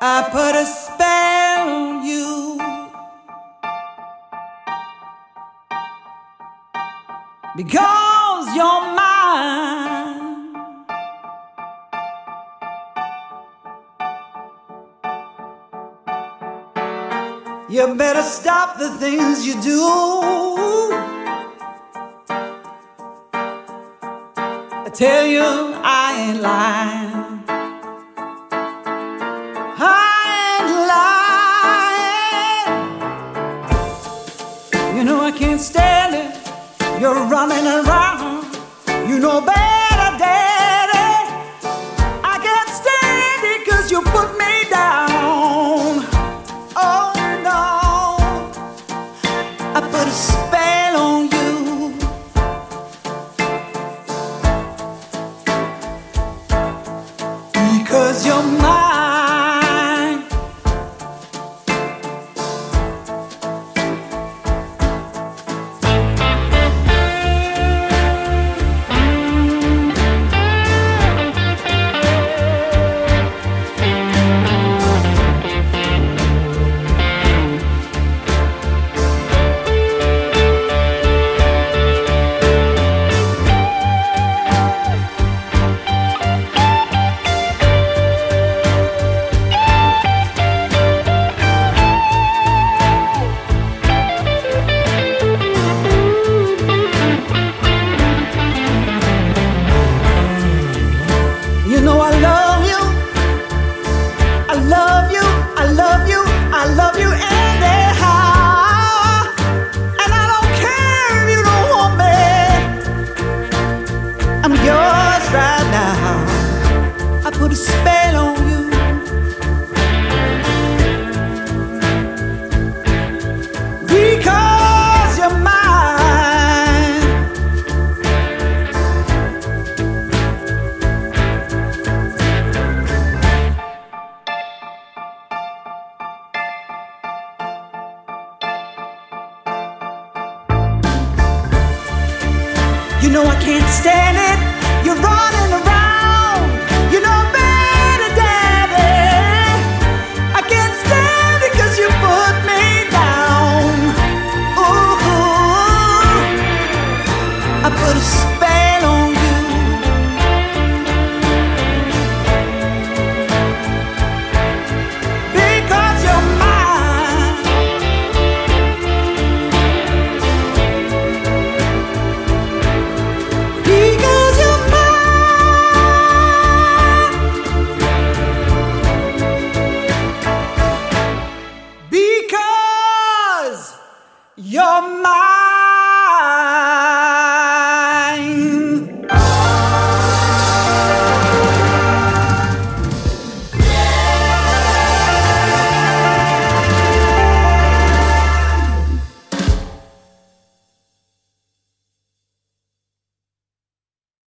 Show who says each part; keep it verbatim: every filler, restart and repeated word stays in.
Speaker 1: I put a spell on you because you're mine. You better stop the things you do. I tell you I ain't lying. You know I can't stand it. You're running around. You know better, Daddy. I can't stand it 'cause you put me down. Oh no, I put a spell on you because you're mine. You know I love you, I love you, I love you, I love you anyhow. And I don't care if you don't want me, I'm yours right now. I put a spell on you because you're mine. You know I can't stand it. You're running around.